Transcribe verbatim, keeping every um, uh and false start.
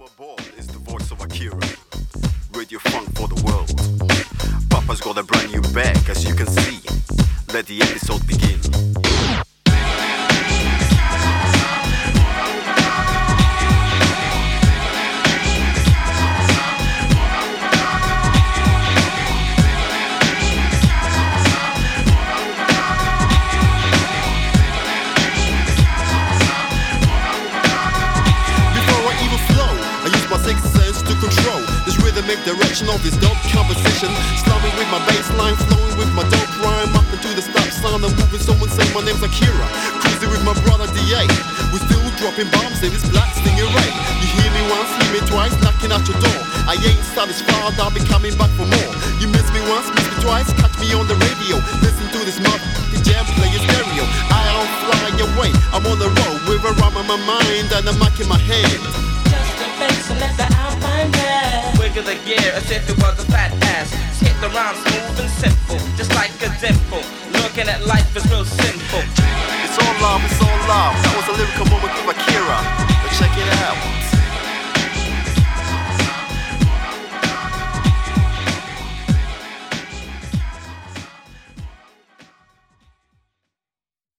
aboard is the voice of Akira. Radio funk for the world. Papa's got a brand new bag, as you can see. Let the episode begin. Control this rhythmic direction of this dope composition. Slumming with my bass line, flowing with my dope rhyme. Up into the stop sign, I'm moving. Someone say my name's Akira. Cruising with my brother D A. We're still dropping bombs in this black stingray. You hear me once, hear me twice, knocking at your door. I ain't satisfied, I'll be coming back for more. You miss me once, miss me twice, catch me on the radio. Listen to this motherfucking jam, play your stereo. I don't fly away, I'm on the road with a rhyme on my mind and a mic in my hand. Just a face and let the outline rest. Wiggle the gear as if it was a fat ass. Skip the rhyme smooth and simple, just like a dimple. Looking at life is real simple. It's all love, it's all love. That was a lyrical moment